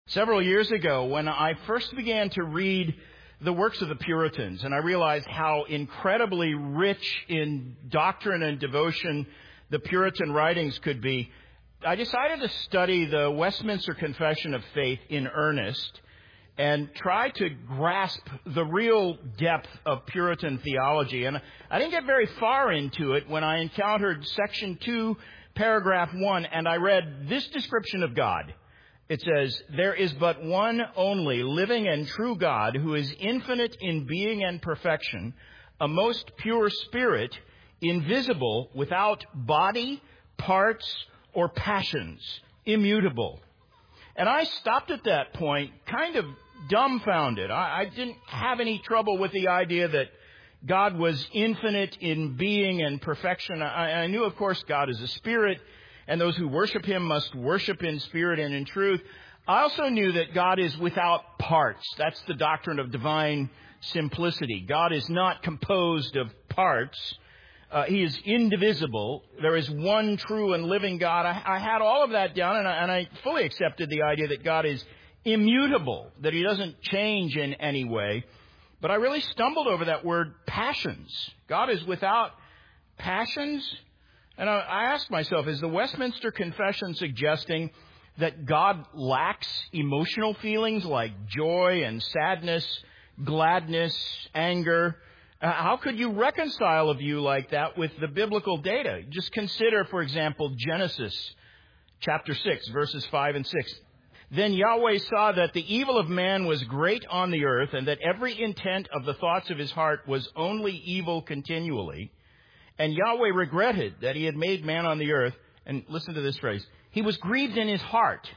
Several years ago, when I first began to read the works of the Puritans, and I realized how incredibly rich in doctrine and devotion the Puritan writings could be, I decided to study the Westminster Confession of Faith in earnest and try to grasp the real depth of Puritan theology. And I didn't get very far into it when I encountered section 2, paragraph 1, and I read this description of God. It says, "There is but one only living and true God who is infinite in being and perfection, a most pure spirit, invisible, without body, parts, or passions, immutable." And I stopped at that point, kind of dumbfounded. I didn't have any trouble with the idea that God was infinite in being and perfection. I knew, of course, God is a spirit, and those who worship him must worship in spirit and in truth. I also knew that God is without parts. That's the doctrine of divine simplicity. God is not composed of parts. He is indivisible. There is one true and living God. I had all of that down, and I fully accepted the idea that God is immutable, that he doesn't change in any way. But I really stumbled over that word passions. God is without passions? And I asked myself, is the Westminster Confession suggesting that God lacks emotional feelings like joy and sadness, gladness, anger? How could you reconcile a view like that with the biblical data? Just consider, for example, Genesis chapter 6, verses 5 and 6. "Then Yahweh saw that the evil of man was great on the earth, and that every intent of the thoughts of his heart was only evil continually. And Yahweh regretted that he had made man on the earth." And listen to this phrase. "He was grieved in his heart."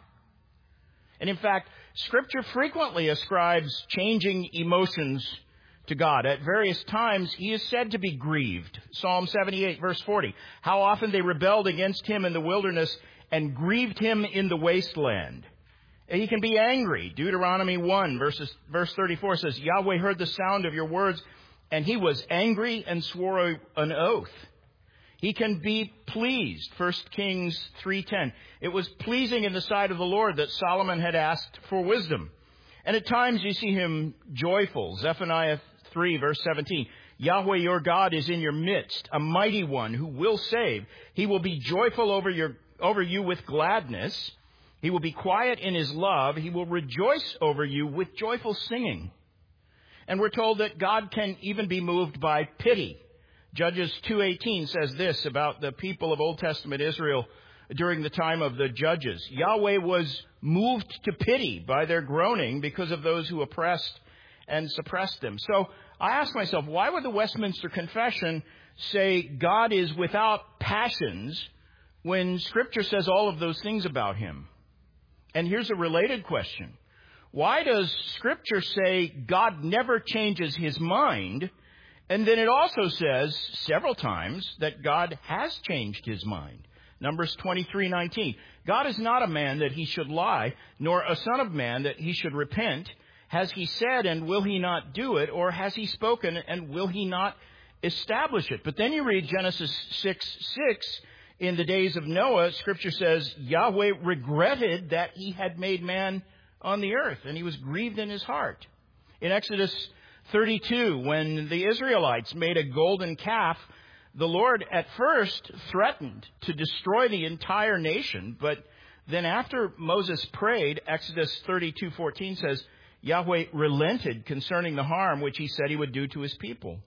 And in fact, Scripture frequently ascribes changing emotions to God. At various times, he is said to be grieved. Psalm 78, verse 40. "How often they rebelled against him in the wilderness and grieved him in the wasteland." He can be angry. Deuteronomy 1, verse 34 says, "Yahweh heard the sound of your words, and he was angry and swore an oath." He can be pleased. 1 Kings 3:10. "It was pleasing in the sight of the Lord that Solomon had asked for wisdom." And at times you see him joyful. Zephaniah 3, verse 17. "Yahweh your God is in your midst, a mighty one who will save. He will be joyful over you with gladness. He will be quiet in his love. He will rejoice over you with joyful singing." And we're told that God can even be moved by pity. Judges 2:18 says this about the people of Old Testament Israel during the time of the judges. "Yahweh was moved to pity by their groaning because of those who oppressed and suppressed them." So I ask myself, why would the Westminster Confession say God is without passions when Scripture says all of those things about him? And here's a related question. Why does Scripture say God never changes his mind? And then it also says several times that God has changed his mind. Numbers 23:19. "God is not a man that he should lie, nor a son of man that he should repent. Has he said, and will he not do it? Or has he spoken, and will he not establish it?" But then you read Genesis 6:6. "In the days of Noah," Scripture says, "Yahweh regretted that he had made man on the earth, and he was grieved in his heart." In Exodus 32, when the Israelites made a golden calf, the Lord at first threatened to destroy the entire nation, but then after Moses prayed, Exodus 32:14 says, Yahweh relented concerning the harm which he said he would do to his people.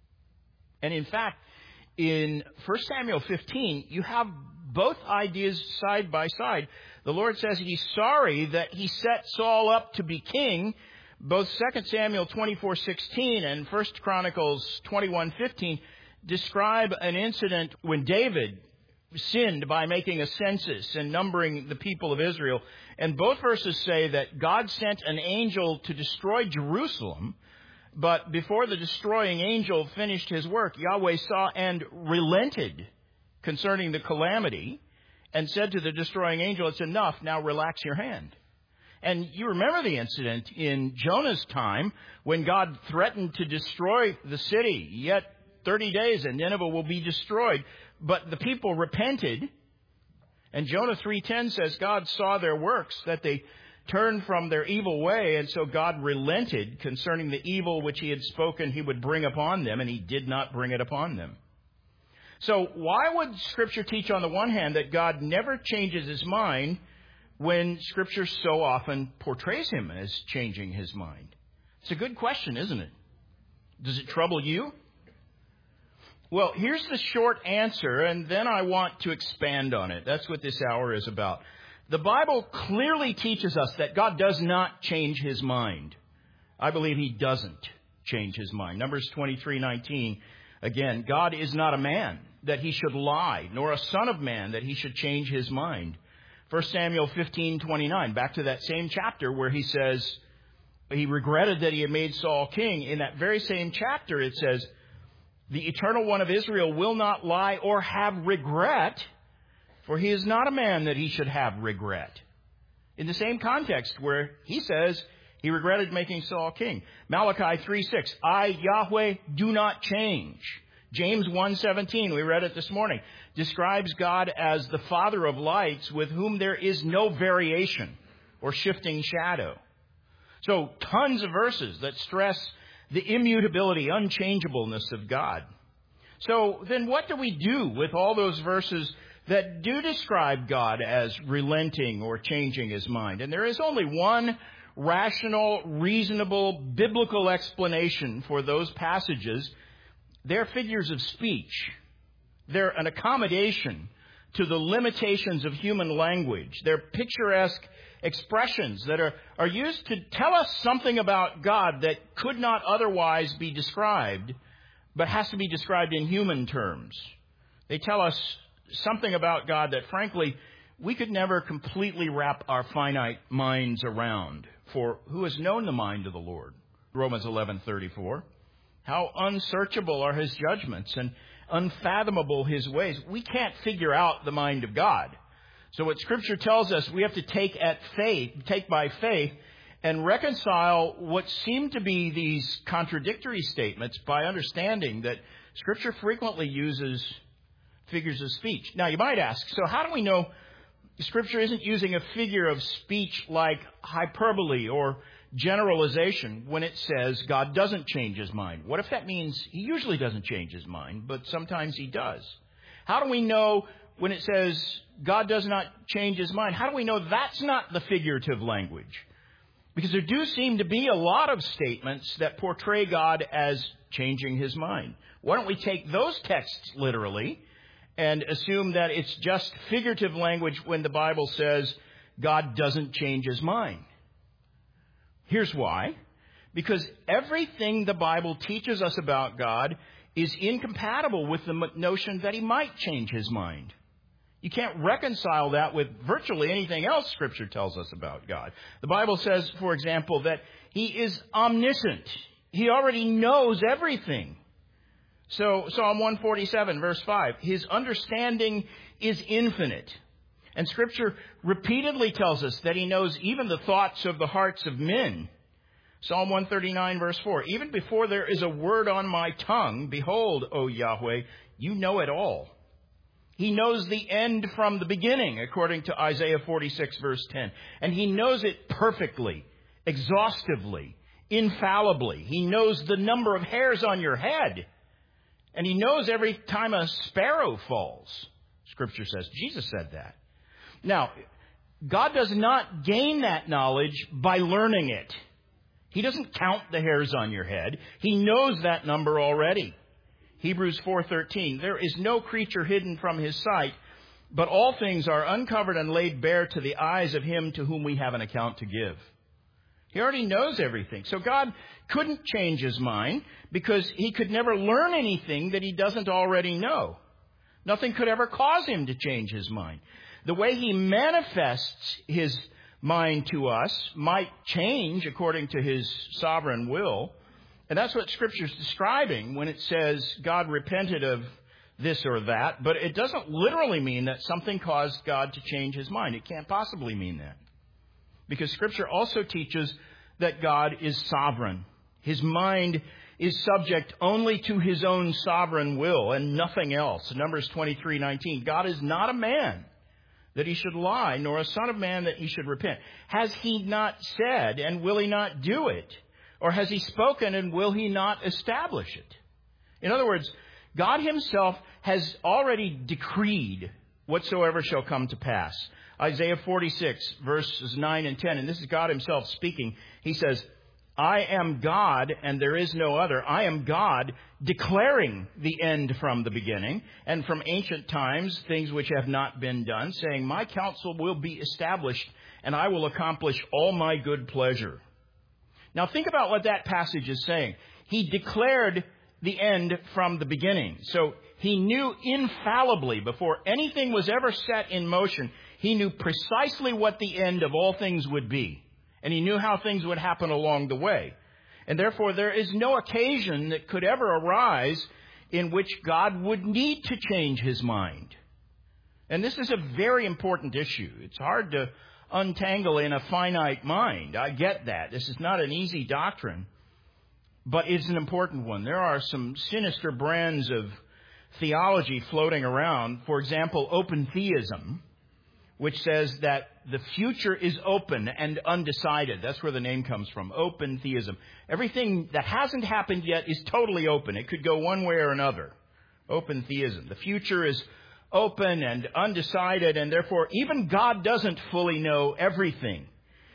And in fact, in 1 Samuel 15, you have both ideas side by side. The Lord says he's sorry that he set Saul up to be king. Both 2 Samuel 24:16 and 1 Chronicles 21:15 describe an incident when David sinned by making a census and numbering the people of Israel. And both verses say that God sent an angel to destroy Jerusalem, but before the destroying angel finished his work, Yahweh saw and relented concerning the calamity and said to the destroying angel, "It's enough, now relax your hand." And you remember the incident in Jonah's time when God threatened to destroy the city. Yet 30 days and Nineveh will be destroyed. But the people repented. And Jonah 3:10 says God saw their works, that they turned from their evil way, and so God relented concerning the evil which he had spoken he would bring upon them, and he did not bring it upon them. So why would Scripture teach on the one hand that God never changes his mind when Scripture so often portrays him as changing his mind? It's a good question, isn't it? Does it trouble you? Well, here's the short answer, and then I want to expand on it. That's what this hour is about. The Bible clearly teaches us that God does not change his mind. I believe he doesn't change his mind. Numbers 23:19. Again, God is not a man that he should lie, nor a son of man that he should change his mind. 1 Samuel 15:29, back to that same chapter where he says he regretted that he had made Saul king. In that very same chapter, it says, the Eternal One of Israel will not lie or have regret, for he is not a man that he should have regret. In the same context where he says he regretted making Saul king. Malachi 3:6, I, Yahweh, do not change. James 1:17, we read it this morning, describes God as the Father of lights with whom there is no variation or shifting shadow. So tons of verses that stress the immutability, unchangeableness of God. So then what do we do with all those verses that do describe God as relenting or changing his mind? And there is only one rational, reasonable, biblical explanation for those passages. They're figures of speech. They're an accommodation to the limitations of human language. They're picturesque expressions that are used to tell us something about God that could not otherwise be described, but has to be described in human terms. They tell us something about God that, frankly, we could never completely wrap our finite minds around. For who has known the mind of the Lord? Romans 11:34. How unsearchable are his judgments and unfathomable his ways. We can't figure out the mind of God. So what Scripture tells us, we have to take by faith, and reconcile what seem to be these contradictory statements by understanding that Scripture frequently uses figures of speech. Now, you might ask, so how do we know Scripture isn't using a figure of speech like hyperbole or generalization when it says God doesn't change his mind? What if that means he usually doesn't change his mind, but sometimes he does? How do we know when it says God does not change his mind? How do we know that's not the figurative language? Because there do seem to be a lot of statements that portray God as changing his mind. Why don't we take those texts literally and assume that it's just figurative language when the Bible says God doesn't change his mind? Here's why. Because everything the Bible teaches us about God is incompatible with the notion that he might change his mind. You can't reconcile that with virtually anything else Scripture tells us about God. The Bible says, for example, that he is omniscient. He already knows everything. So Psalm 147, verse 5, his understanding is infinite. And Scripture repeatedly tells us that he knows even the thoughts of the hearts of men. Psalm 139, verse 4, even before there is a word on my tongue, behold, O Yahweh, you know it all. He knows the end from the beginning, according to Isaiah 46, verse 10. And he knows it perfectly, exhaustively, infallibly. He knows the number of hairs on your head. And he knows every time a sparrow falls, Scripture says. Jesus said that. Now, God does not gain that knowledge by learning it. He doesn't count the hairs on your head. He knows that number already. Hebrews 4:13, there is no creature hidden from his sight, but all things are uncovered and laid bare to the eyes of him to whom we have an account to give. He already knows everything. So God couldn't change his mind because he could never learn anything that he doesn't already know. Nothing could ever cause him to change his mind. The way he manifests his mind to us might change according to his sovereign will. And that's what Scripture's describing when it says God repented of this or that. But it doesn't literally mean that something caused God to change his mind. It can't possibly mean that. Because Scripture also teaches that God is sovereign. His mind is subject only to his own sovereign will and nothing else. Numbers 23:19. God is not a man that he should lie, nor a son of man that he should repent? Has he not said, and will he not do it? Or has he spoken, and will he not establish it? In other words, God himself has already decreed whatsoever shall come to pass. Isaiah 46, verses 9 and 10, and this is God himself speaking. He says, I am God, and there is no other. I am God, declaring the end from the beginning, and from ancient times, things which have not been done, saying, my counsel will be established, and I will accomplish all my good pleasure. Now think about what that passage is saying. He declared the end from the beginning. So he knew infallibly, before anything was ever set in motion, he knew precisely what the end of all things would be. And he knew how things would happen along the way. And therefore, there is no occasion that could ever arise in which God would need to change his mind. And this is a very important issue. It's hard to untangle in a finite mind. I get that. This is not an easy doctrine, but it's an important one. There are some sinister brands of theology floating around. For example, open theism, which says that the future is open and undecided. That's where the name comes from, open theism. Everything that hasn't happened yet is totally open. It could go one way or another. Open theism. The future is open and undecided, and therefore even God doesn't fully know everything.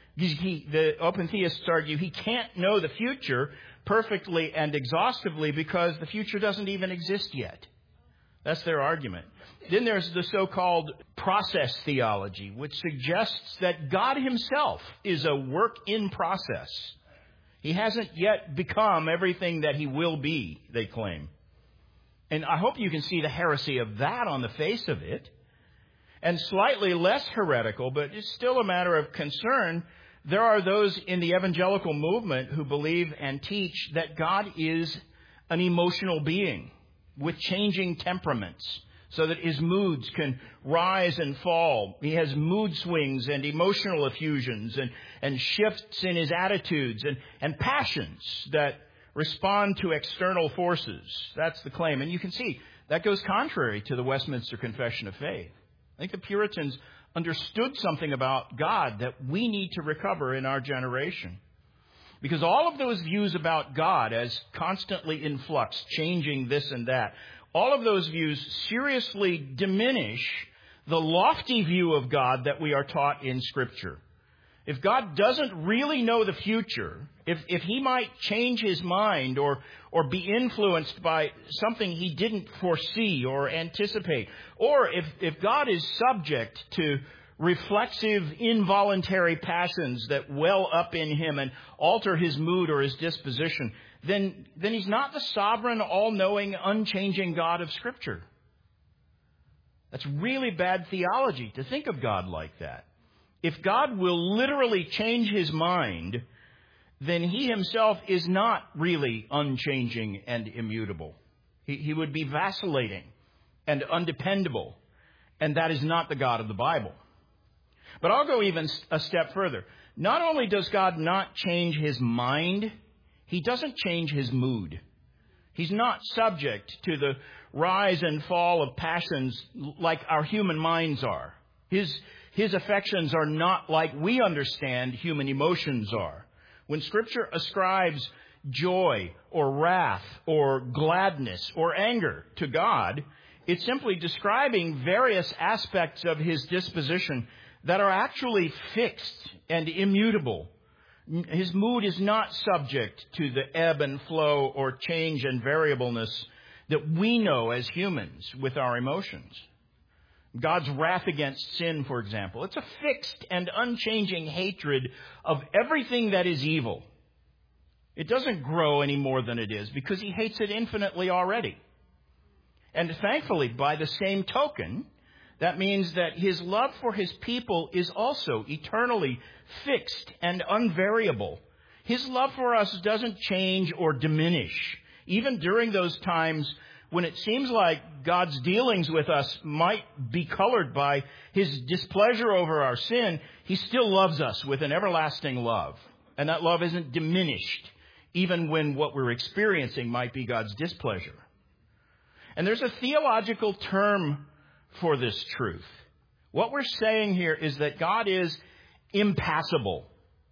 The open theists argue he can't know the future perfectly and exhaustively because the future doesn't even exist yet. That's their argument. Then there's the so-called process theology, which suggests that God himself is a work in process. He hasn't yet become everything that he will be, they claim. And I hope you can see the heresy of that on the face of it. And slightly less heretical, but it's still a matter of concern, there are those in the evangelical movement who believe and teach that God is an emotional being with changing temperaments, so that his moods can rise and fall. He has mood swings and emotional effusions and shifts in his attitudes and passions that respond to external forces. That's the claim. And you can see that goes contrary to the Westminster Confession of Faith. I think the Puritans understood something about God that we need to recover in our generation. Because all of those views about God as constantly in flux, changing this and that, all of those views seriously diminish the lofty view of God that we are taught in Scripture. If God doesn't really know the future, if he might change his mind or be influenced by something he didn't foresee or anticipate, or if God is subject to reflexive, involuntary passions that well up in him and alter his mood or his disposition, then he's not the sovereign, all-knowing, unchanging God of Scripture. That's really bad theology to think of God like that. If God will literally change his mind, then he himself is not really unchanging and immutable. He would be vacillating and undependable, and that is not the God of the Bible. But I'll go even a step further. Not only does God not change his mind, he doesn't change his mood. He's not subject to the rise and fall of passions like our human minds are. His affections are not like we understand human emotions are. When Scripture ascribes joy or wrath or gladness or anger to God, it's simply describing various aspects of his disposition that are actually fixed and immutable. His mood is not subject to the ebb and flow or change and variableness that we know as humans with our emotions. God's wrath against sin, for example, it's a fixed and unchanging hatred of everything that is evil. It doesn't grow any more than it is because he hates it infinitely already. And thankfully, by the same token, that means that his love for his people is also eternally fixed and unvariable. His love for us doesn't change or diminish. Even during those times when it seems like God's dealings with us might be colored by his displeasure over our sin, he still loves us with an everlasting love. And that love isn't diminished, even when what we're experiencing might be God's displeasure. And there's a theological term for this truth. What we're saying here is that God is impassible.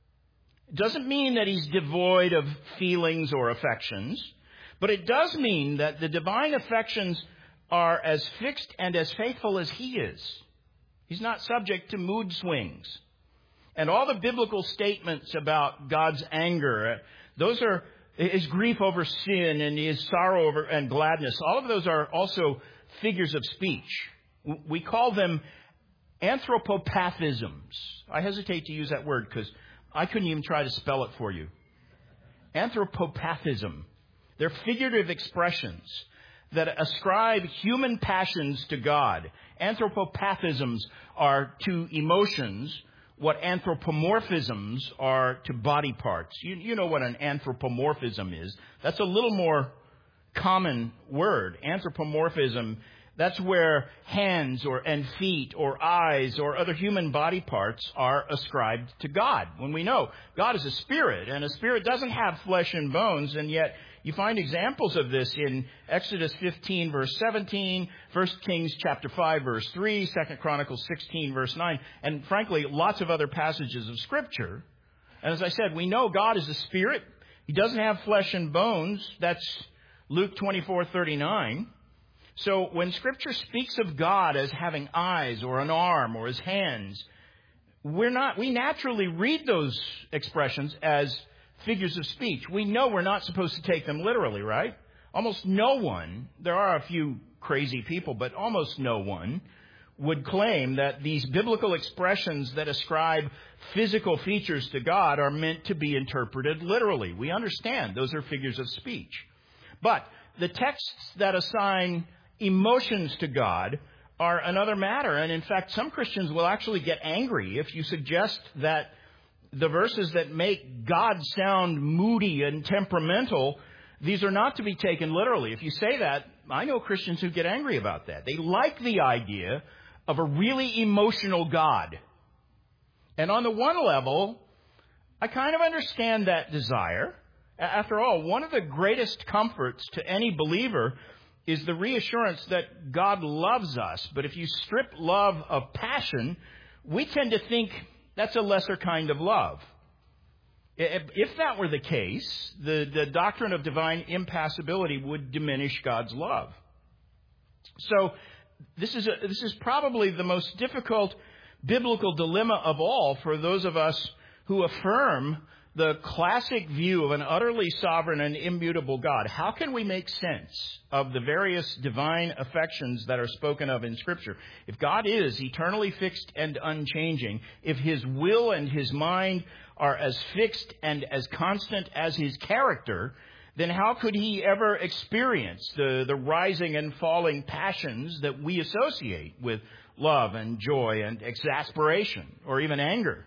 It doesn't mean that he's devoid of feelings or affections, but it does mean that the divine affections are as fixed and as faithful as he is. He's not subject to mood swings. And all the biblical statements about God's anger, those are his grief over sin and his sorrow over and gladness. All of those are also figures of speech. We call them anthropopathisms. I hesitate to use that word because I couldn't even try to spell it for you. Anthropopathism. They're figurative expressions that ascribe human passions to God. Anthropopathisms are to emotions what anthropomorphisms are to body parts. You know what an anthropomorphism is. That's a little more common word. Anthropomorphism, that's where hands and feet or eyes or other human body parts are ascribed to God. When we know God is a spirit, and a spirit doesn't have flesh and bones, and yet you find examples of this in Exodus 15, verse 17, 1 Kings chapter 5, verse 3, 2 Chronicles 16, verse 9, and frankly, lots of other passages of Scripture. And as I said, we know God is a spirit. He doesn't have flesh and bones. That's Luke 24:39. So when Scripture speaks of God as having eyes or an arm or his hands, we naturally read those expressions as figures of speech. We know we're not supposed to take them literally, right? Almost no one, there are a few crazy people, but almost no one would claim that these biblical expressions that ascribe physical features to God are meant to be interpreted literally. We understand those are figures of speech. But the texts that assign emotions to God are another matter. And in fact, some Christians will actually get angry if you suggest that the verses that make God sound moody and temperamental, these are not to be taken literally. If you say that, I know Christians who get angry about that. They like the idea of a really emotional God. And on the one level, I kind of understand that desire. After all, one of the greatest comforts to any believer is the reassurance that God loves us. But if you strip love of passion, we tend to think that's a lesser kind of love. If that were the case, the doctrine of divine impassibility would diminish God's love. So this is probably the most difficult biblical dilemma of all for those of us who affirm the classic view of an utterly sovereign and immutable God. How can we make sense of the various divine affections that are spoken of in Scripture? If God is eternally fixed and unchanging, if his will and his mind are as fixed and as constant as his character, then how could he ever experience the rising and falling passions that we associate with love and joy and exasperation or even anger?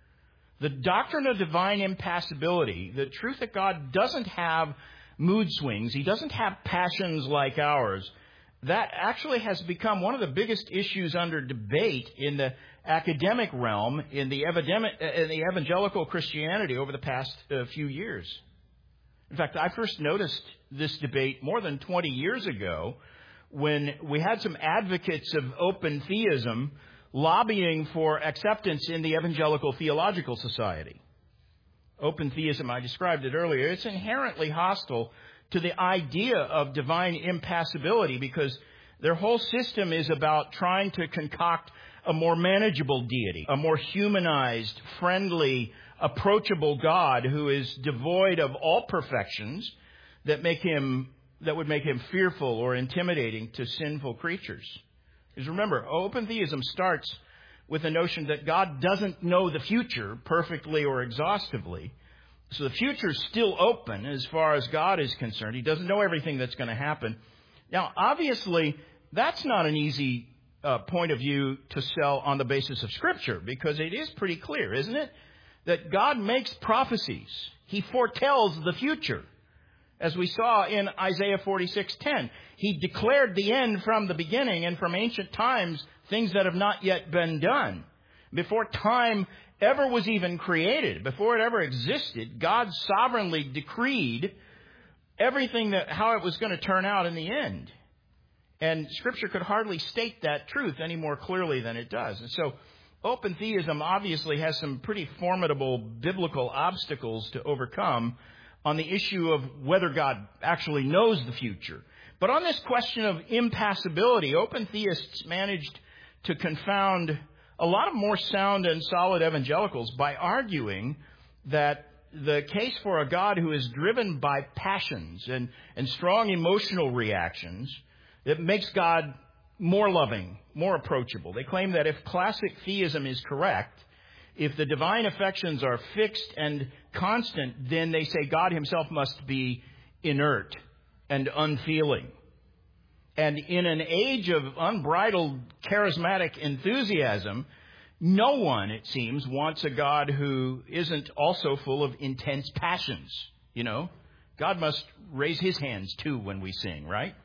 The doctrine of divine impassibility, the truth that God doesn't have mood swings, he doesn't have passions like ours, that actually has become one of the biggest issues under debate in the academic realm in the evangelical Christianity over the past few years. In fact, I first noticed this debate more than 20 years ago when we had some advocates of open theism lobbying for acceptance in the Evangelical Theological Society. Open theism, I described it earlier, it's inherently hostile to the idea of divine impassibility because their whole system is about trying to concoct a more manageable deity, a more humanized, friendly, approachable God who is devoid of all perfections that would make him fearful or intimidating to sinful creatures. Because remember, open theism starts with the notion that God doesn't know the future perfectly or exhaustively. So the future is still open as far as God is concerned. He doesn't know everything that's going to happen. Now, obviously, that's not an easy point of view to sell on the basis of Scripture, because it is pretty clear, isn't it, that God makes prophecies. He foretells the future. As we saw in Isaiah 46:10, he declared the end from the beginning and from ancient times, things that have not yet been done. Before time ever was even created, before it ever existed, God sovereignly decreed everything how it was going to turn out in the end. And Scripture could hardly state that truth any more clearly than it does. And so open theism obviously has some pretty formidable biblical obstacles to overcome on the issue of whether God actually knows the future. But on this question of impassibility, open theists managed to confound a lot of more sound and solid evangelicals by arguing that the case for a God who is driven by passions and strong emotional reactions, that makes God more loving, more approachable. They claim that if classic theism is correct, if the divine affections are fixed and constant, then they say God himself must be inert and unfeeling. And in an age of unbridled charismatic enthusiasm, no one, it seems, wants a God who isn't also full of intense passions. You know, God must raise his hands too when we sing, right?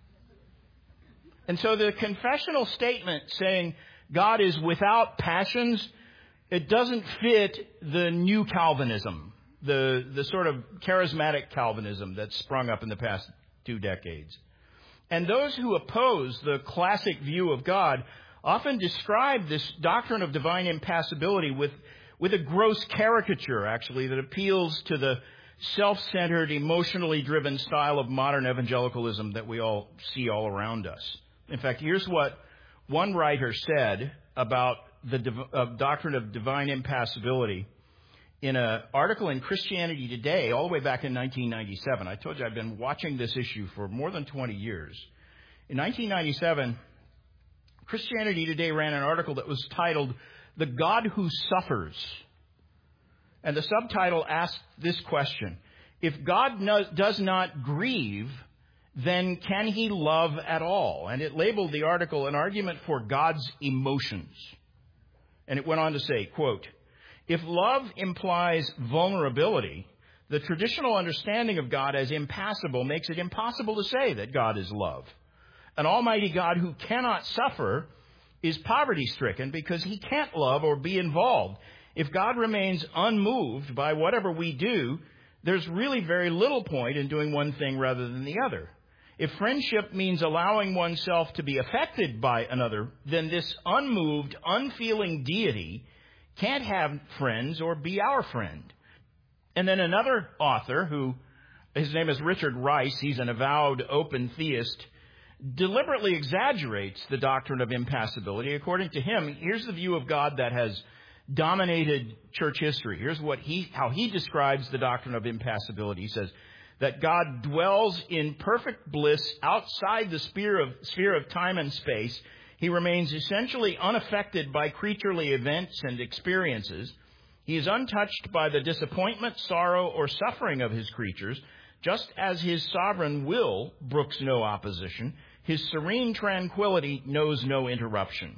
And so the confessional statement saying God is without passions, it doesn't fit the new Calvinism, the sort of charismatic Calvinism that's sprung up in the past 2 decades. And those who oppose the classic view of God often describe this doctrine of divine impassibility with a gross caricature, actually, that appeals to the self-centered, emotionally driven style of modern evangelicalism that we all see all around us. In fact, here's what one writer said about the doctrine of divine impassibility in an article in Christianity Today all the way back in 1997. I told you I've been watching this issue for more than 20 years. In 1997, Christianity Today ran an article that was titled, "The God Who Suffers." And the subtitle asked this question: if God does not grieve, then can he love at all? And it labeled the article an argument for God's emotions. And it went on to say, quote, "If love implies vulnerability, the traditional understanding of God as impassible makes it impossible to say that God is love. An almighty God who cannot suffer is poverty-stricken because he can't love or be involved. If God remains unmoved by whatever we do, there's really very little point in doing one thing rather than the other. If friendship means allowing oneself to be affected by another, then this unmoved, unfeeling deity can't have friends or be our friend." And then another author, his name is Richard Rice, he's an avowed open theist, deliberately exaggerates the doctrine of impassibility. According to him, here's the view of God that has dominated church history. Here's how he describes the doctrine of impassibility. He says that God dwells in perfect bliss outside the sphere of time and space. He remains essentially unaffected by creaturely events and experiences. He is untouched by the disappointment, sorrow, or suffering of his creatures, just as his sovereign will brooks no opposition. His serene tranquility knows no interruption.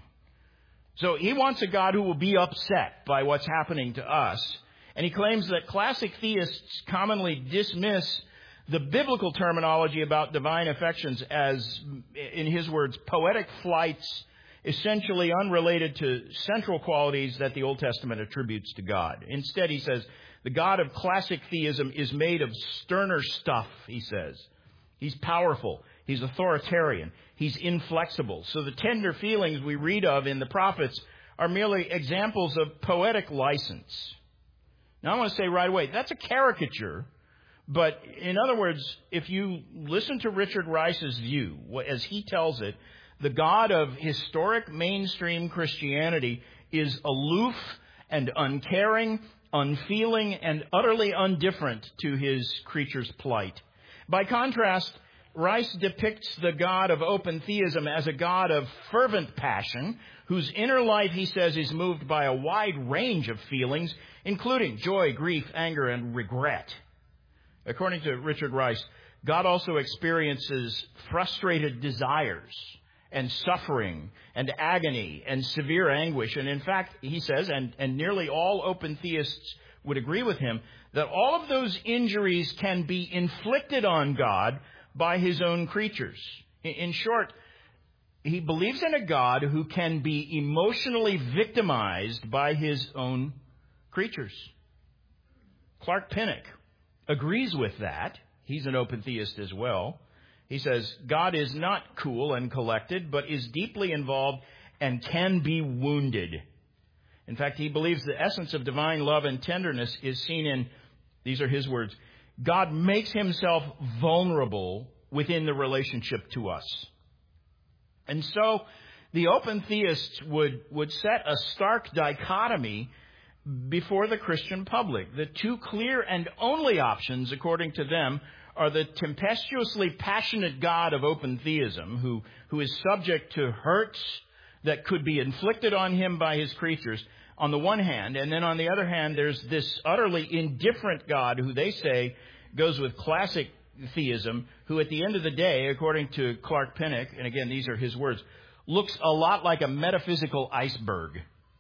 So he wants a God who will be upset by what's happening to us. And he claims that classic theists commonly dismiss the biblical terminology about divine affections as, in his words, poetic flights, essentially unrelated to central qualities that the Old Testament attributes to God. Instead, he says, the God of classic theism is made of sterner stuff, he says. He's powerful. He's authoritarian. He's inflexible. So the tender feelings we read of in the prophets are merely examples of poetic license. Now, I want to say right away, that's a caricature. But in other words, if you listen to Richard Rice's view, as he tells it, the God of historic mainstream Christianity is aloof and uncaring, unfeeling, and utterly indifferent to his creature's plight. By contrast, Rice depicts the God of open theism as a God of fervent passion, whose inner life, he says, is moved by a wide range of feelings, including joy, grief, anger, and regret. According to Richard Rice, God also experiences frustrated desires and suffering and agony and severe anguish. And in fact, he says, and nearly all open theists would agree with him, that all of those injuries can be inflicted on God by his own creatures. In short, he believes in a God who can be emotionally victimized by his own creatures. Clark Pinnock agrees with that. He's an open theist as well. He says, God is not cool and collected, but is deeply involved and can be wounded. In fact, he believes the essence of divine love and tenderness is seen in, these are his words, God makes himself vulnerable within the relationship to us. And so the open theists would set a stark dichotomy before the Christian public. The two clear and only options, according to them, are the tempestuously passionate God of open theism, who is subject to hurts that could be inflicted on him by his creatures, on the one hand, and then on the other hand, there's this utterly indifferent God who they say goes with classic theism, who at the end of the day, according to Clark Pinnock, and again, these are his words, looks a lot like a metaphysical iceberg.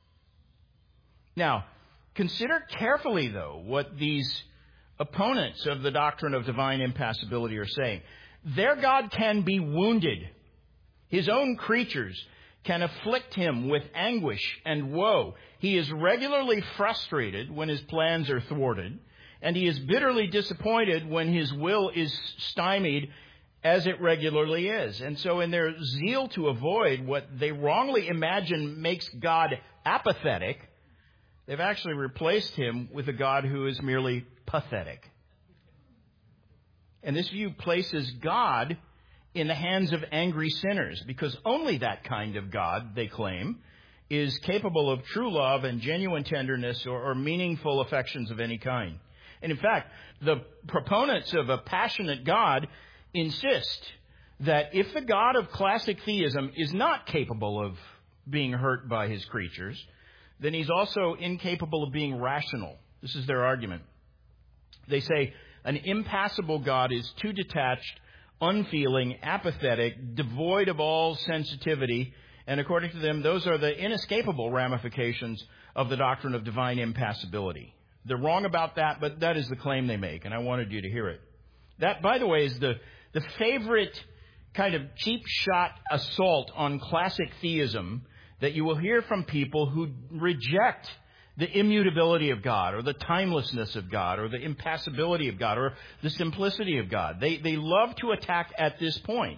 Now, consider carefully, though, what these opponents of the doctrine of divine impassibility are saying. Their God can be wounded. His own creatures can afflict him with anguish and woe. He is regularly frustrated when his plans are thwarted, and he is bitterly disappointed when his will is stymied, as it regularly is. And so in their zeal to avoid what they wrongly imagine makes God apathetic, they've actually replaced him with a God who is merely pathetic. And this view places God in the hands of angry sinners, because only that kind of God, they claim, is capable of true love and genuine tenderness or meaningful affections of any kind. And in fact, the proponents of a passionate God insist that if the God of classic theism is not capable of being hurt by his creatures, then he's also incapable of being rational. This is their argument. They say an impassible God is too detached, unfeeling, apathetic, devoid of all sensitivity, and according to them, those are the inescapable ramifications of the doctrine of divine impassibility. They're wrong about that, but that is the claim they make, and I wanted you to hear it. That, by the way, is the favorite kind of cheap shot assault on classic theism that you will hear from people who reject the immutability of God, or the timelessness of God, or the impassibility of God, or the simplicity of God. They love to attack at this point.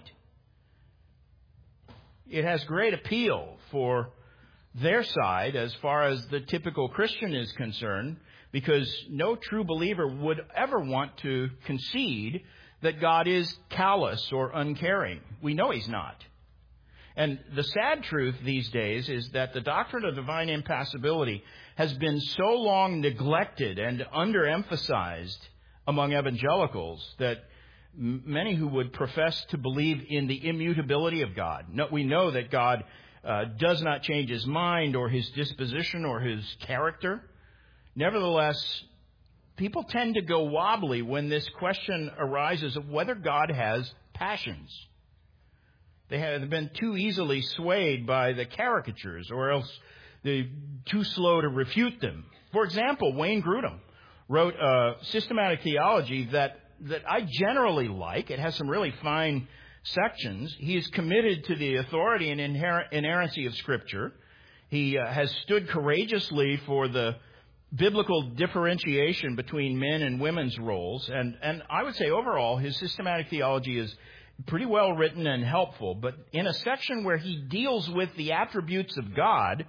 It has great appeal for their side as far as the typical Christian is concerned, because no true believer would ever want to concede that God is callous or uncaring. We know he's not. And the sad truth these days is that the doctrine of divine impassibility has been so long neglected and underemphasized among evangelicals that many who would profess to believe in the immutability of God. We know that God does not change his mind or his disposition or his character. Nevertheless, people tend to go wobbly when this question arises of whether God has passions. They have been too easily swayed by the caricatures, or else they're too slow to refute them. For example, Wayne Grudem wrote a systematic theology that I generally like. It has some really fine sections. He is committed to the authority and inerrancy of Scripture. He has stood courageously for the biblical differentiation between men and women's roles. And I would say overall, his systematic theology is pretty well written and helpful. But in a section where he deals with the attributes of God,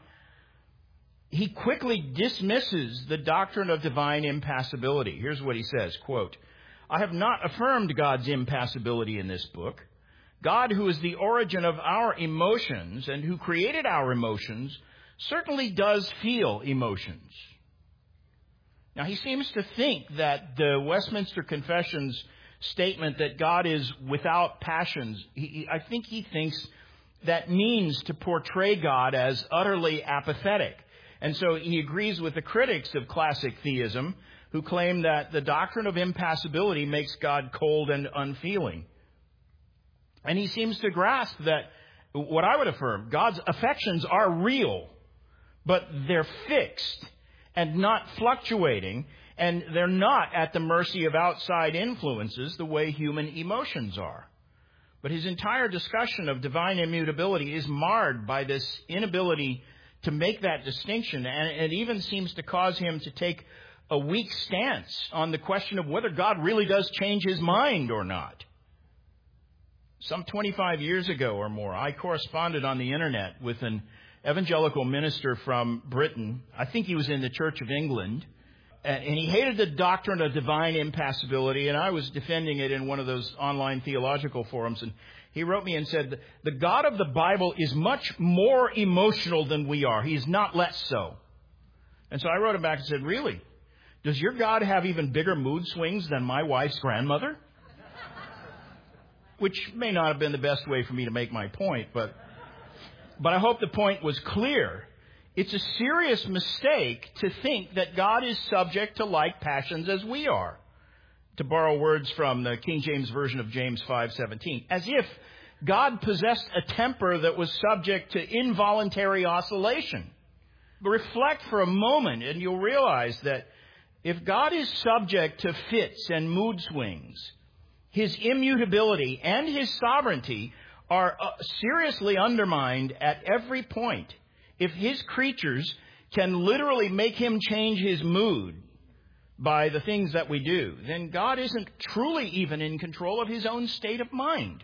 he quickly dismisses the doctrine of divine impassibility. Here's what he says, quote, "I have not affirmed God's impassibility in this book. God, who is the origin of our emotions and who created our emotions, certainly does feel emotions." Now, he seems to think that the Westminster Confession's statement that God is without passions, I think he thinks that means to portray God as utterly apathetic. And so he agrees with the critics of classic theism who claim that the doctrine of impassibility makes God cold and unfeeling. And he seems to grasp that what I would affirm, God's affections are real, but they're fixed and not fluctuating, and they're not at the mercy of outside influences the way human emotions are. But his entire discussion of divine immutability is marred by this inability to make that distinction, and it even seems to cause him to take a weak stance on the question of whether God really does change his mind or not. Some 25 years ago or more, I corresponded on the internet with an evangelical minister from Britain. I think he was in the Church of England. And he hated the doctrine of divine impassibility, and I was defending it in one of those online theological forums. And he wrote me and said, the God of the Bible is much more emotional than we are. He is not less so. And so I wrote him back and said, really? Does your God have even bigger mood swings than my wife's grandmother? Which may not have been the best way for me to make my point, but I hope the point was clear. It's a serious mistake to think that God is subject to like passions as we are. To borrow words from the King James Version of James 5:17, as if God possessed a temper that was subject to involuntary oscillation. But reflect for a moment and you'll realize that if God is subject to fits and mood swings, His immutability and His sovereignty are seriously undermined at every point. If His creatures can literally make Him change His mood by the things that we do, then God isn't truly even in control of His own state of mind.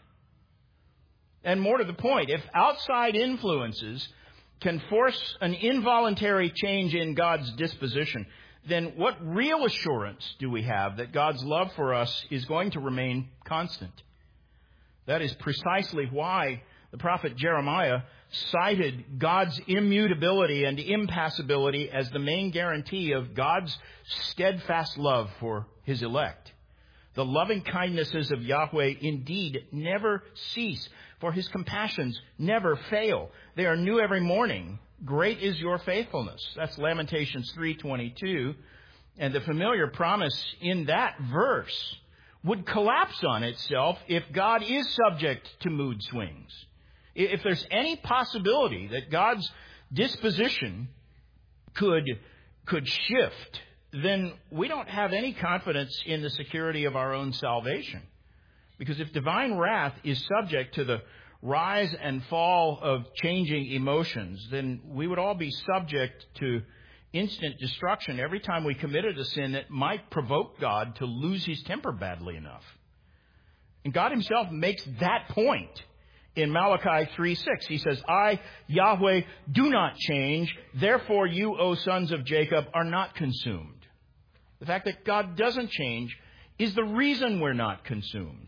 And more to the point, if outside influences can force an involuntary change in God's disposition, then what real assurance do we have that God's love for us is going to remain constant? That is precisely why the prophet Jeremiah cited God's immutability and impassibility as the main guarantee of God's steadfast love for His elect. The loving kindnesses of Yahweh indeed never cease, for His compassions never fail. They are new every morning. Great is your faithfulness. That's Lamentations 3:22. And the familiar promise in that verse would collapse on itself if God is subject to mood swings. If there's any possibility that God's disposition could shift, then we don't have any confidence in the security of our own salvation. Because if divine wrath is subject to the rise and fall of changing emotions, then we would all be subject to instant destruction every time we committed a sin that might provoke God to lose His temper badly enough. And God Himself makes that point in Malachi 3:6. He says, I, Yahweh, do not change. Therefore you, O sons of Jacob, are not consumed. The fact that God doesn't change is the reason we're not consumed.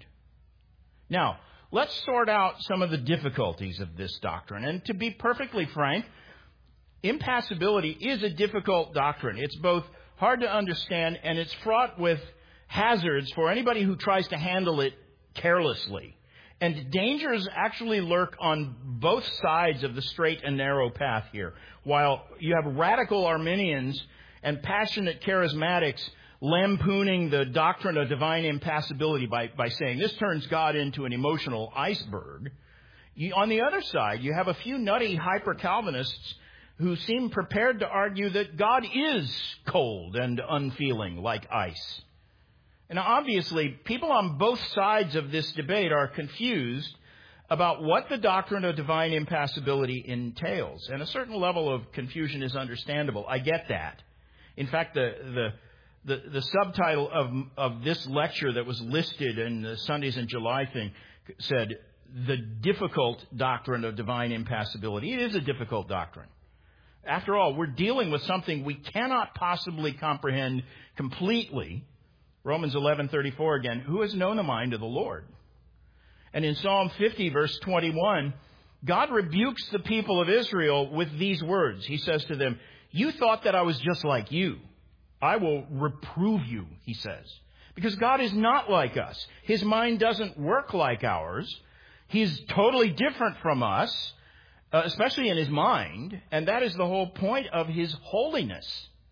Now, let's sort out some of the difficulties of this doctrine. And to be perfectly frank, impassibility is a difficult doctrine. It's both hard to understand and it's fraught with hazards for anybody who tries to handle it carelessly. And dangers actually lurk on both sides of the straight and narrow path here. While you have radical Arminians and passionate charismatics lampooning the doctrine of divine impassibility by saying this turns God into an emotional iceberg, on the other side, you have a few nutty hyper-Calvinists who seem prepared to argue that God is cold and unfeeling like ice. And obviously, people on both sides of this debate are confused about what the doctrine of divine impassibility entails. And a certain level of confusion is understandable. I get that. In fact, the subtitle of this lecture that was listed in the Sundays in July thing said, the difficult doctrine of divine impassibility. It is a difficult doctrine. After all, we're dealing with something we cannot possibly comprehend completely. Romans 11:34 again, who has known the mind of the Lord? And in Psalm 50, verse 21, God rebukes the people of Israel with these words. He says to them, you thought that I was just like you. I will reprove you, he says. Because God is not like us. His mind doesn't work like ours. He's totally different from us, especially in His mind. And that is the whole point of His holiness.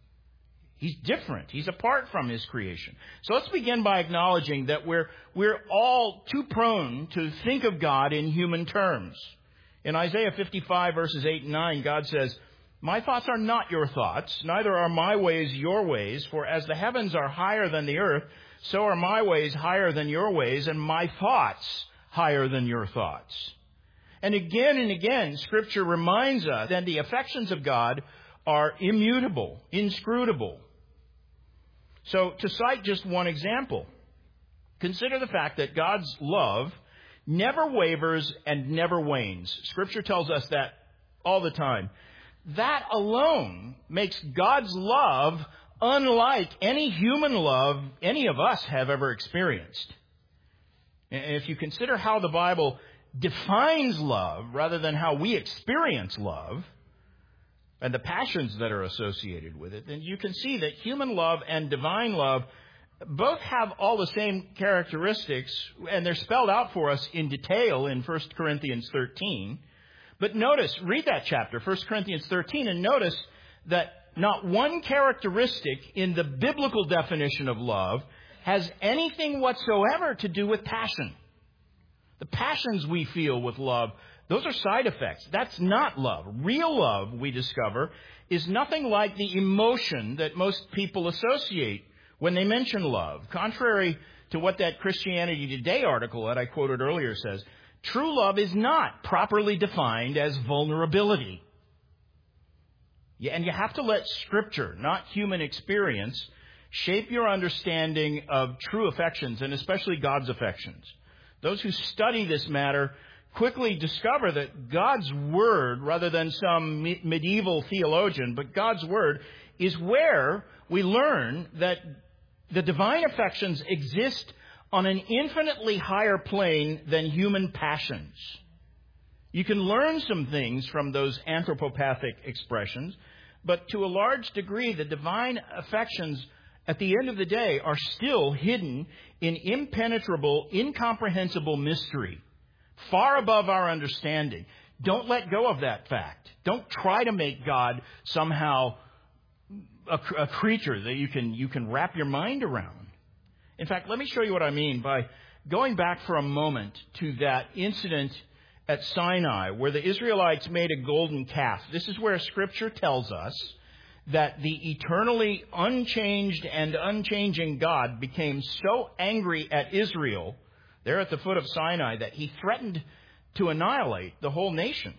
He's different. He's apart from His creation. So let's begin by acknowledging that we're all too prone to think of God in human terms. In Isaiah 55, verses 8 and 9, God says, my thoughts are not your thoughts, neither are my ways your ways. For as the heavens are higher than the earth, so are my ways higher than your ways, and my thoughts higher than your thoughts. And again, Scripture reminds us that the affections of God are immutable, inscrutable. So to cite just one example, consider the fact that God's love never wavers and never wanes. Scripture tells us that all the time. That alone makes God's love unlike any human love any of us have ever experienced. And if you consider how the Bible defines love rather than how we experience love and the passions that are associated with it, then you can see that human love and divine love both have all the same characteristics, and they're spelled out for us in detail in 1 Corinthians 13. But notice, read that chapter, 1 Corinthians 13, and notice that not one characteristic in the biblical definition of love has anything whatsoever to do with passion. The passions we feel with love, those are side effects. That's not love. Real love, we discover, is nothing like the emotion that most people associate when they mention love. Contrary to what that Christianity Today article that I quoted earlier says, true love is not properly defined as vulnerability. And you have to let Scripture, not human experience, shape your understanding of true affections, and especially God's affections. Those who study this matter quickly discover that God's Word, rather than some medieval theologian, but God's Word is where we learn that the divine affections exist on an infinitely higher plane than human passions. You can learn some things from those anthropopathic expressions, but to a large degree, the divine affections at the end of the day are still hidden in impenetrable, incomprehensible mystery, far above our understanding. Don't let go of that fact. Don't try to make God somehow a creature that you can wrap your mind around. In fact, let me show you what I mean by going back for a moment to that incident at Sinai where the Israelites made a golden calf. This is where Scripture tells us that the eternally unchanged and unchanging God became so angry at Israel there at the foot of Sinai that he threatened to annihilate the whole nation.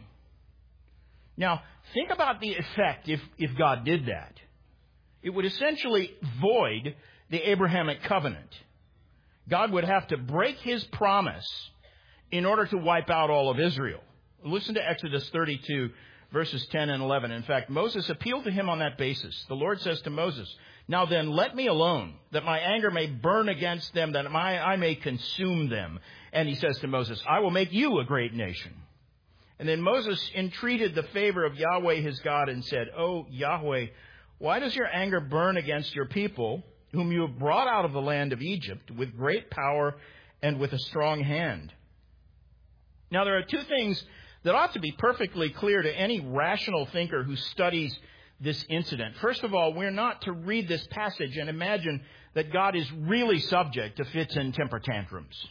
Now, think about the effect if God did that. It would essentially void the Abrahamic covenant. God would have to break his promise in order to wipe out all of Israel. Listen to Exodus 32, verses 10 and 11. In fact, Moses appealed to him on that basis. The Lord says to Moses, "Now then, let me alone, that my anger may burn against them, that I may consume them." And he says to Moses, "I will make you a great nation." And then Moses entreated the favor of Yahweh his God and said, "O Yahweh, why does your anger burn against your people, whom you have brought out of the land of Egypt with great power and with a strong hand?" Now, there are two things that ought to be perfectly clear to any rational thinker who studies this incident. First of all, we're not to read this passage and imagine that God is really subject to fits and temper tantrums.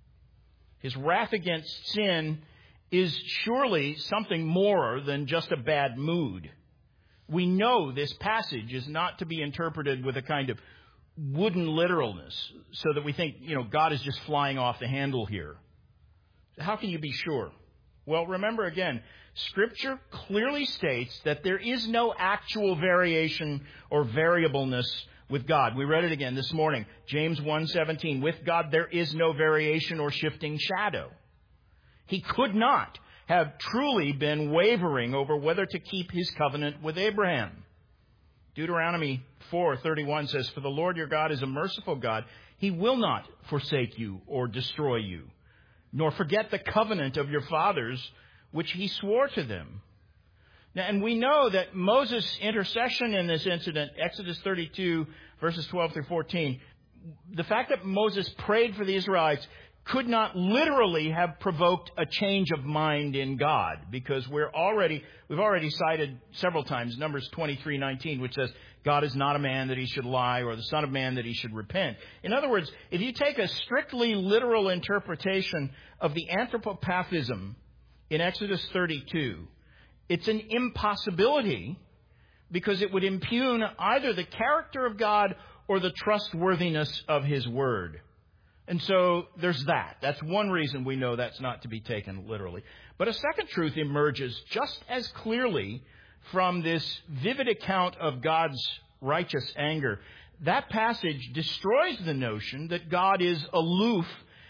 His wrath against sin is surely something more than just a bad mood. We know this passage is not to be interpreted with a kind of wooden literalness so that we think, God is just flying off the handle here. How can you be sure? Well, remember again, Scripture clearly states that there is no actual variation or variableness with God. We read it again this morning, James 1:17. With God there is no variation or shifting shadow. He could not have truly been wavering over whether to keep his covenant with Abraham. Deuteronomy 4:31 says, "For the Lord your God is a merciful God. He will not forsake you or destroy you, nor forget the covenant of your fathers, which he swore to them." Now, and we know that Moses' intercession in this incident, Exodus 32, verses 12 through 14, the fact that Moses prayed for the Israelites could not literally have provoked a change of mind in God, because we've already cited several times Numbers 23:19, which says, "God is not a man that he should lie, or the son of man that he should repent." In other words, if you take a strictly literal interpretation of the anthropopathism in Exodus 32, it's an impossibility because it would impugn either the character of God or the trustworthiness of his word. And so there's that. That's one reason we know that's not to be taken literally. But a second truth emerges just as clearly from this vivid account of God's righteous anger. That passage destroys the notion that God is aloof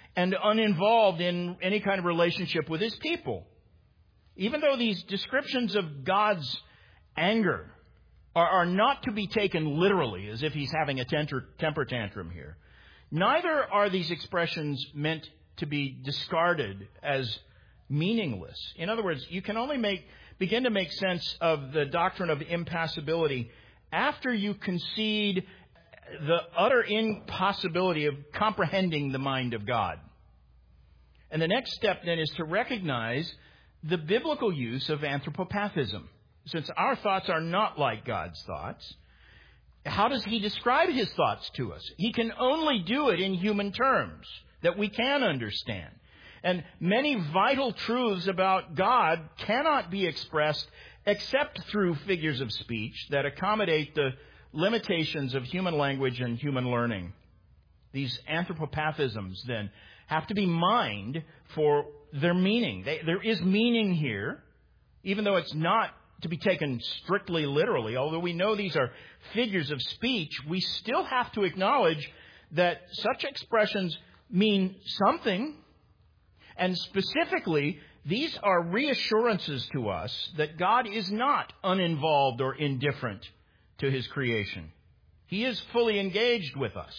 and uninvolved in any kind of relationship with his people. Even though these descriptions of God's anger are not to be taken literally, as if he's having a temper tantrum here, neither are these expressions meant to be discarded as meaningless. In other words, you can only begin to make sense of the doctrine of impassibility after you concede the utter impossibility of comprehending the mind of God. And the next step then is to recognize the biblical use of anthropopathism. Since our thoughts are not like God's thoughts, how does he describe his thoughts to us? He can only do it in human terms that we can understand. And many vital truths about God cannot be expressed except through figures of speech that accommodate the limitations of human language and human learning. These anthropopathisms, then, have to be mined for their meaning. There is meaning here, even though it's not to be taken strictly literally. Although we know these are figures of speech, we still have to acknowledge that such expressions mean something. And specifically, these are reassurances to us that God is not uninvolved or indifferent to his creation. He is fully engaged with us.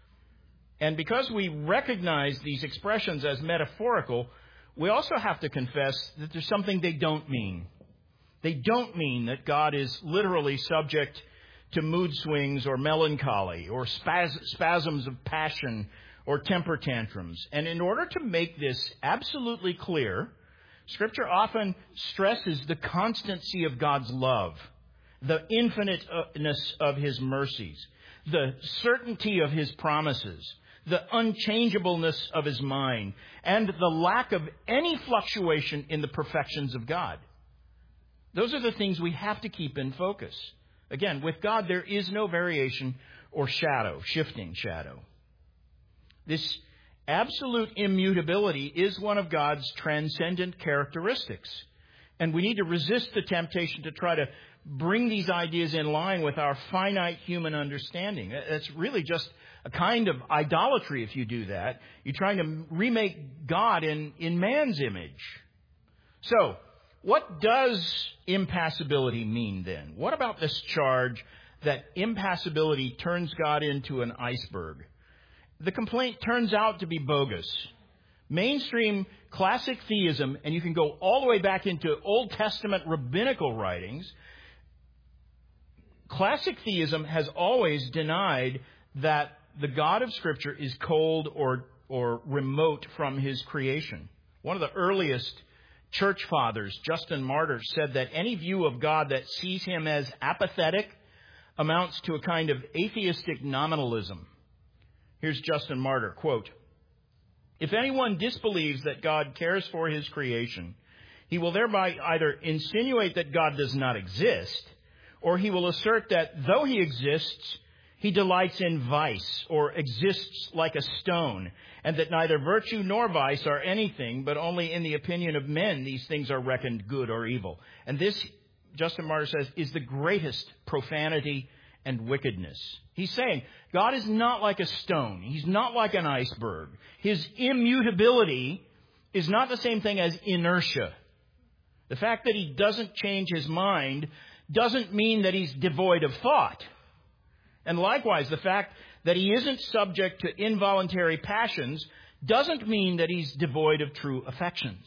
And because we recognize these expressions as metaphorical, we also have to confess that there's something they don't mean. They don't mean that God is literally subject to mood swings or melancholy or spasms of passion or temper tantrums. And in order to make this absolutely clear, Scripture often stresses the constancy of God's love, the infiniteness of his mercies, the certainty of his promises, the unchangeableness of his mind, and the lack of any fluctuation in the perfections of God. Those are the things we have to keep in focus. Again, with God, there is no variation or shadow, shifting shadow. This absolute immutability is one of God's transcendent characteristics. And we need to resist the temptation to try to bring these ideas in line with our finite human understanding. It's really just a kind of idolatry if you do that. You're trying to remake God in man's image. So, what does impassibility mean then? What about this charge that impassibility turns God into an iceberg? The complaint turns out to be bogus. Mainstream classic theism, and you can go all the way back into Old Testament rabbinical writings, classic theism has always denied that the God of Scripture is cold or remote from his creation. One of the earliest church fathers, Justin Martyr, said that any view of God that sees him as apathetic amounts to a kind of atheistic nominalism. Here's Justin Martyr, quote, "If anyone disbelieves that God cares for his creation, he will thereby either insinuate that God does not exist, or he will assert that though he exists, he delights in vice, or exists like a stone, and that neither virtue nor vice are anything, but only in the opinion of men these things are reckoned good or evil." And this, Justin Martyr says, is the greatest profanity and wickedness. He's saying God is not like a stone. He's not like an iceberg. His immutability is not the same thing as inertia. The fact that he doesn't change his mind doesn't mean that he's devoid of thought. And likewise, the fact that he isn't subject to involuntary passions doesn't mean that he's devoid of true affections.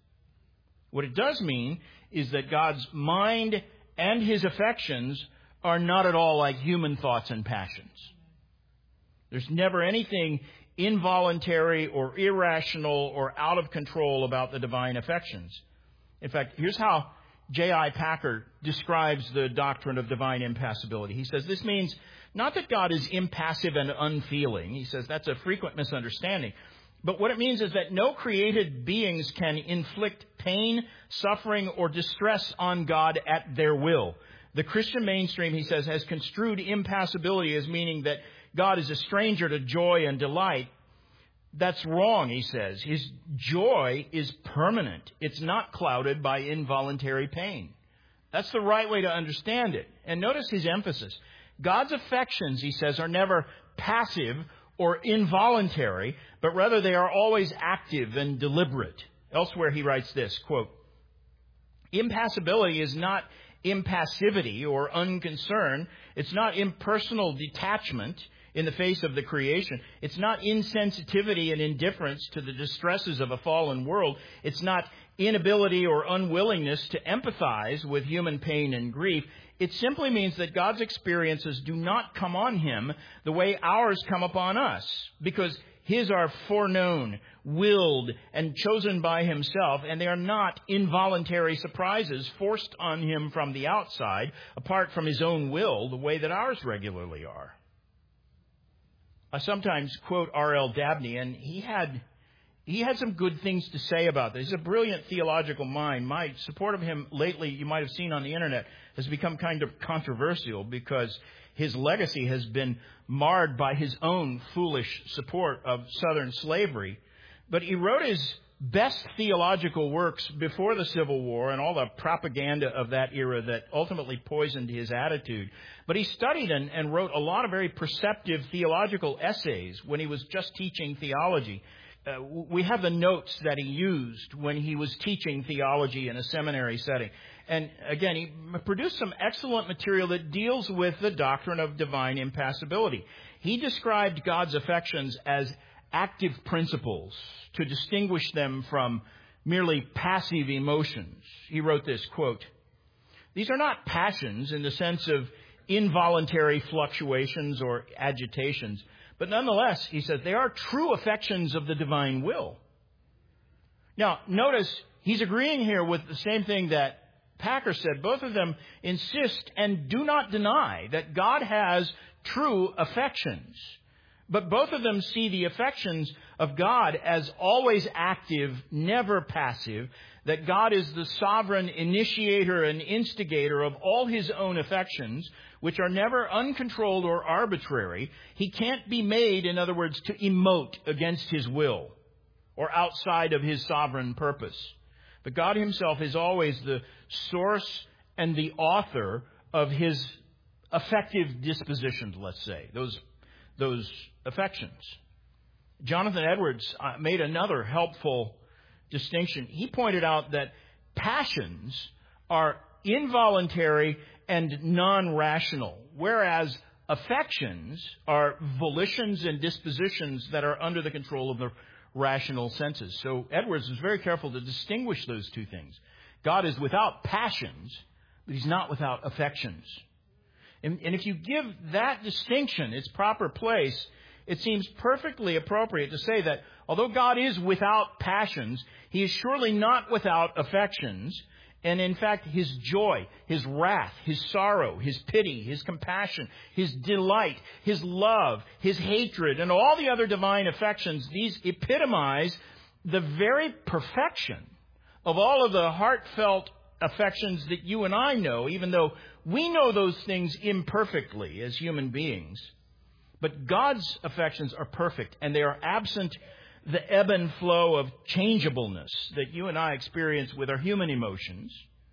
What it does mean is that God's mind and his affections are not at all like human thoughts and passions. There's never anything involuntary or irrational or out of control about the divine affections. In fact, here's how J.I. Packer describes the doctrine of divine impassibility. He says, this means not that God is impassive and unfeeling. He says that's a frequent misunderstanding. But what it means is that no created beings can inflict pain, suffering, or distress on God at their will. The Christian mainstream, he says, has construed impassibility as meaning that God is a stranger to joy and delight. That's wrong, he says. His joy is permanent. It's not clouded by involuntary pain. That's the right way to understand it. And notice his emphasis. God's affections, he says, are never passive or involuntary, but rather they are always active and deliberate. Elsewhere he writes this, quote, impassibility is not impassivity or unconcern. It's not impersonal detachment in the face of the creation. It's not insensitivity and indifference to the distresses of a fallen world. It's not inability or unwillingness to empathize with human pain and grief. It simply means that God's experiences do not come on him the way ours come upon us, because his are foreknown, willed, and chosen by himself, and they are not involuntary surprises forced on him from the outside, apart from his own will, the way that ours regularly are. I sometimes quote R.L. Dabney, and he had some good things to say about this. He's a brilliant theological mind. My support of him lately, you might have seen on the internet, has become kind of controversial because his legacy has been marred by his own foolish support of Southern slavery. But he wrote his best theological works before the Civil War and all the propaganda of that era that ultimately poisoned his attitude. But he studied and wrote a lot of very perceptive theological essays when he was just teaching theology. We have the notes that he used when he was teaching theology in a seminary setting. And again, he produced some excellent material that deals with the doctrine of divine impassibility. He described God's affections as active principles to distinguish them from merely passive emotions. He wrote this, quote, these are not passions in the sense of involuntary fluctuations or agitations, but nonetheless, he says, they are true affections of the divine will. Now, notice he's agreeing here with the same thing that Packer said. Both of them insist and do not deny that God has true affections. But both of them see the affections of God as always active, never passive, that God is the sovereign initiator and instigator of all his own affections, which are never uncontrolled or arbitrary. He can't be made, in other words, to emote against his will or outside of his sovereign purpose. But God himself is always the source and the author of his affective dispositions, let's say, those affections. Jonathan Edwards made another helpful distinction. He pointed out that passions are involuntary and non-rational, whereas affections are volitions and dispositions that are under the control of the rational senses. So Edwards was very careful to distinguish those two things. God is without passions, but he's not without affections. And if you give that distinction its proper place, it seems perfectly appropriate to say that although God is without passions, he is surely not without affections. And in fact, his joy, his wrath, his sorrow, his pity, his compassion, his delight, his love, his hatred, and all the other divine affections, these epitomize the very perfection of all of the heartfelt affections that you and I know, even though we know those things imperfectly as human beings. But God's affections are perfect, and they are absent the ebb and flow of changeableness that you and I experience with our human emotions.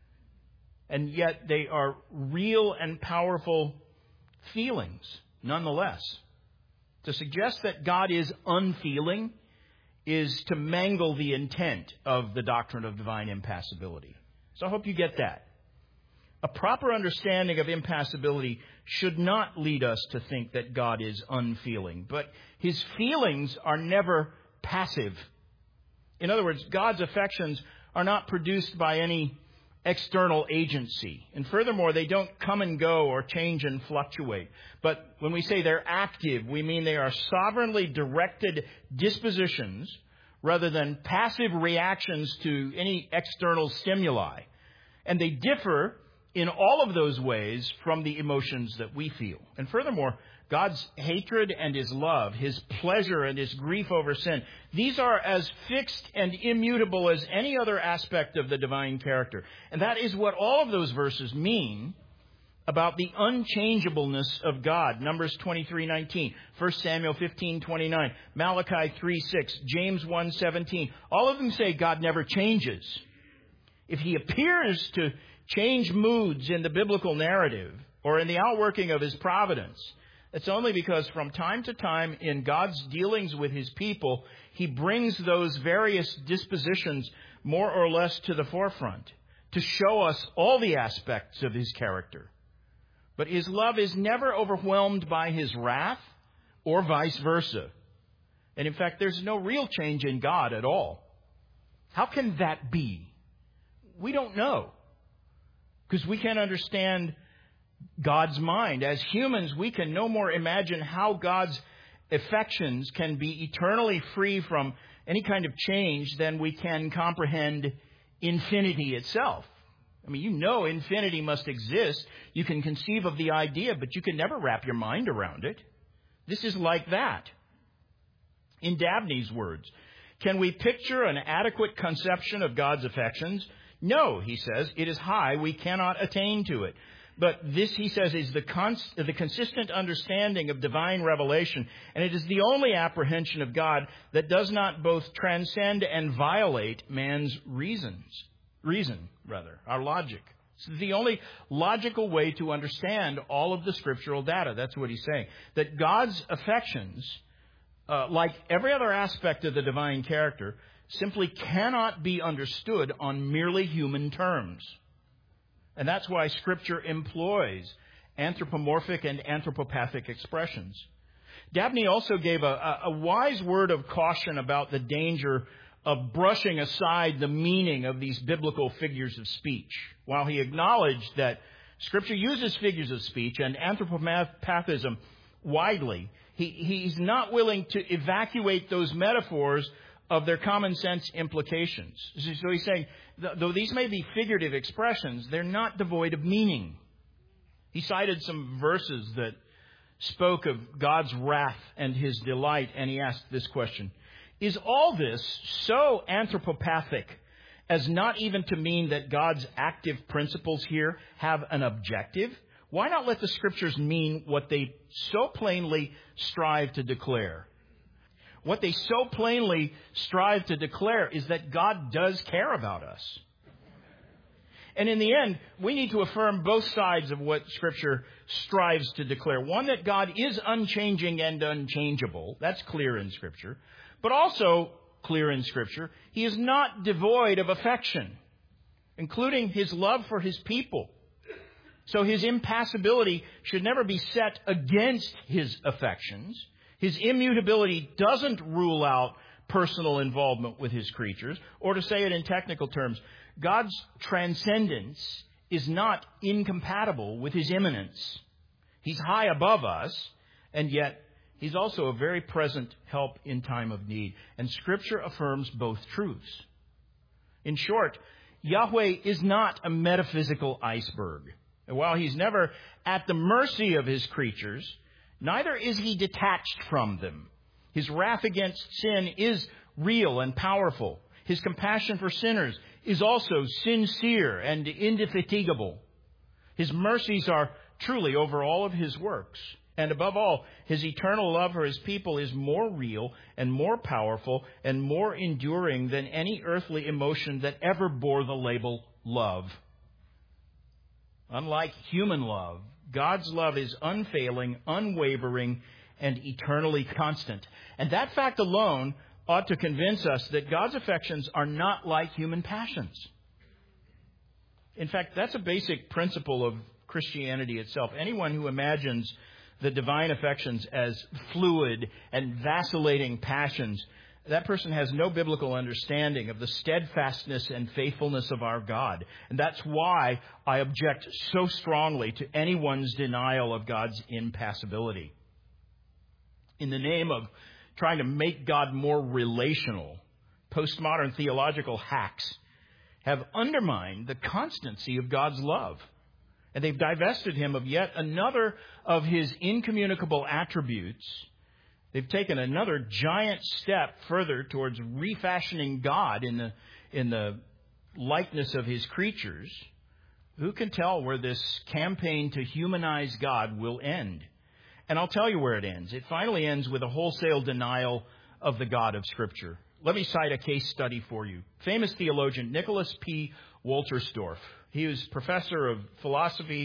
And yet they are real and powerful feelings, nonetheless. To suggest that God is unfeeling is to mangle the intent of the doctrine of divine impassibility. So I hope you get that. A proper understanding of impassibility should not lead us to think that God is unfeeling, but his feelings are never passive. In other words, God's affections are not produced by any external agency. And furthermore, they don't come and go or change and fluctuate. But when we say they're active, we mean they are sovereignly directed dispositions rather than passive reactions to any external stimuli. And they differ in all of those ways from the emotions that we feel. And furthermore, God's hatred and his love, his pleasure and his grief over sin, these are as fixed and immutable as any other aspect of the divine character. And that is what all of those verses mean about the unchangeableness of God. Numbers 23:19, 1 Samuel 15:29, Malachi 3:6, James 1:17. All of them say God never changes. If he appears to change moods in the biblical narrative or in the outworking of his providence, It's only because from time to time in God's dealings with His people, He brings those various dispositions more or less to the forefront to show us all the aspects of His character. But His love is never overwhelmed by His wrath or vice versa. And in fact, there's no real change in God at all. How can that be? We don't know, because we can't understand God's mind. As humans, we can no more imagine how God's affections can be eternally free from any kind of change than we can comprehend infinity itself. I mean, you know infinity must exist. You can conceive of the idea, but you can never wrap your mind around it. This is like that. In Dabney's words, can we picture an adequate conception of God's affections? No, he says, it is high. We cannot attain to it. But this, he says, is the consistent understanding of divine revelation, and it is the only apprehension of God that does not both transcend and violate man's reason, our logic. It's the only logical way to understand all of the scriptural data. That's what he's saying. That God's affections, like every other aspect of the divine character, simply cannot be understood on merely human terms. And that's why Scripture employs anthropomorphic and anthropopathic expressions. Dabney also gave a wise word of caution about the danger of brushing aside the meaning of these biblical figures of speech. While he acknowledged that Scripture uses figures of speech and anthropopathism widely, he's not willing to evacuate those metaphors of their common sense implications. So he's saying, though these may be figurative expressions, they're not devoid of meaning. He cited some verses that spoke of God's wrath and His delight, and he asked this question: is all this so anthropopathic as not even to mean that God's active principles here have an objective? Why not let the Scriptures mean what they so plainly strive to declare? What they so plainly strive to declare is that God does care about us. And in the end, we need to affirm both sides of what Scripture strives to declare. One, that God is unchanging and unchangeable. That's clear in Scripture. But also clear in Scripture, He is not devoid of affection, including His love for His people. So His impassibility should never be set against His affections. His immutability doesn't rule out personal involvement with His creatures. Or to say it in technical terms, God's transcendence is not incompatible with His immanence. He's high above us, and yet He's also a very present help in time of need. And Scripture affirms both truths. In short, Yahweh is not a metaphysical iceberg. And while He's never at the mercy of His creatures, neither is He detached from them. His wrath against sin is real and powerful. His compassion for sinners is also sincere and indefatigable. His mercies are truly over all of His works. And above all, His eternal love for His people is more real and more powerful and more enduring than any earthly emotion that ever bore the label love. Unlike human love, God's love is unfailing, unwavering, and eternally constant. And that fact alone ought to convince us that God's affections are not like human passions. In fact, that's a basic principle of Christianity itself. Anyone who imagines the divine affections as fluid and vacillating passions, that person has no biblical understanding of the steadfastness and faithfulness of our God. And that's why I object so strongly to anyone's denial of God's impassibility. In the name of trying to make God more relational, postmodern theological hacks have undermined the constancy of God's love. And they've divested Him of yet another of His incommunicable attributes. They've taken another giant step further towards refashioning God in the likeness of His creatures. Who can tell where this campaign to humanize God will end? And I'll tell you where it ends. It finally ends with a wholesale denial of the God of Scripture. Let me cite a case study for you. Famous theologian Nicholas P. Wolterstorff. He was professor of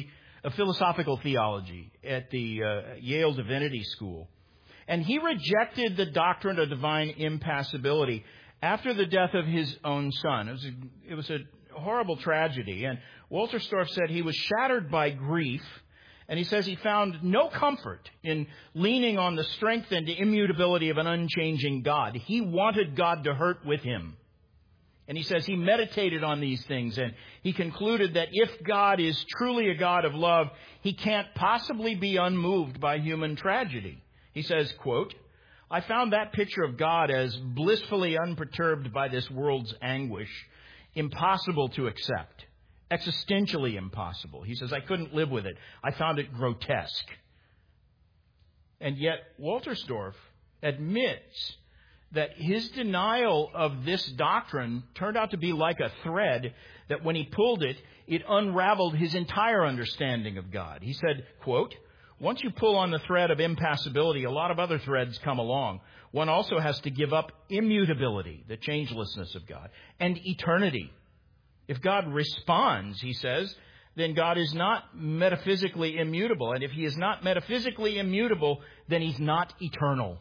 of philosophical theology at the Yale Divinity School. And he rejected the doctrine of divine impassibility after the death of his own son. It was a horrible tragedy. And Wolterstorff said he was shattered by grief. And he says he found no comfort in leaning on the strength and immutability of an unchanging God. He wanted God to hurt with him. And he says he meditated on these things, and he concluded that if God is truly a God of love, he can't possibly be unmoved by human tragedy. He says, quote, I found that picture of God as blissfully unperturbed by this world's anguish impossible to accept. Existentially impossible. He says, I couldn't live with it. I found it grotesque. And yet, Wolterstorff admits that his denial of this doctrine turned out to be like a thread that when he pulled it, it unraveled his entire understanding of God. He said, quote, once you pull on the thread of impassibility, a lot of other threads come along. One also has to give up immutability, the changelessness of God, and eternity. If God responds, he says, then God is not metaphysically immutable. And if he is not metaphysically immutable, then he's not eternal.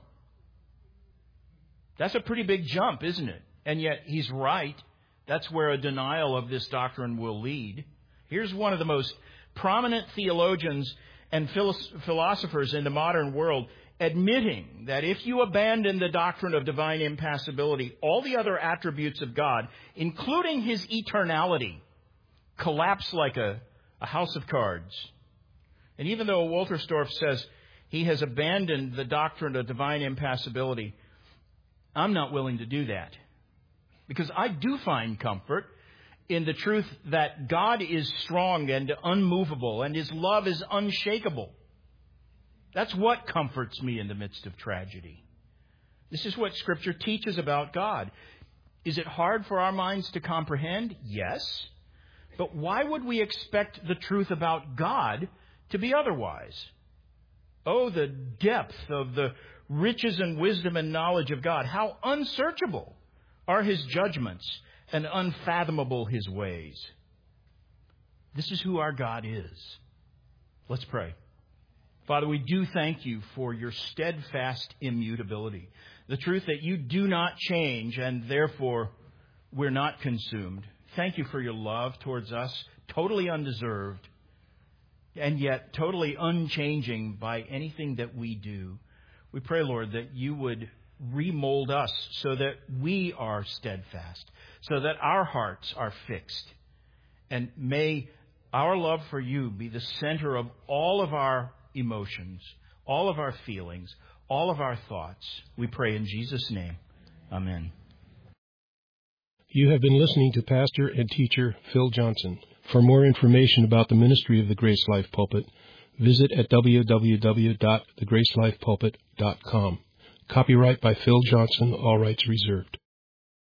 That's a pretty big jump, isn't it? And yet he's right. That's where a denial of this doctrine will lead. Here's one of the most prominent theologians and philosophers in the modern world admitting that if you abandon the doctrine of divine impassibility, all the other attributes of God, including his eternality, collapse like a house of cards. And even though Wolterstorff says he has abandoned the doctrine of divine impassibility, I'm not willing to do that. Because I do find comfort in the truth that God is strong and unmovable and his love is unshakable. That's what comforts me in the midst of tragedy. This is what Scripture teaches about God. Is it hard for our minds to comprehend? Yes. But why would we expect the truth about God to be otherwise? Oh, the depth of the riches and wisdom and knowledge of God. How unsearchable are his judgments and unfathomable his ways. This is who our God is. Let's pray. Father, we do thank you for your steadfast immutability. The truth that you do not change and therefore we're not consumed. Thank you for your love towards us, totally undeserved and yet totally unchanging by anything that we do. We pray, Lord, that you would remold us so that we are steadfast, so that our hearts are fixed. And may our love for you be the center of all of our emotions, all of our feelings, all of our thoughts. We pray in Jesus' name. Amen. You have been listening to Pastor and Teacher Phil Johnson. For more information about the ministry of the Grace Life Pulpit, visit at www.thegracelifepulpit.com. Copyright by Phil Johnson, all rights reserved.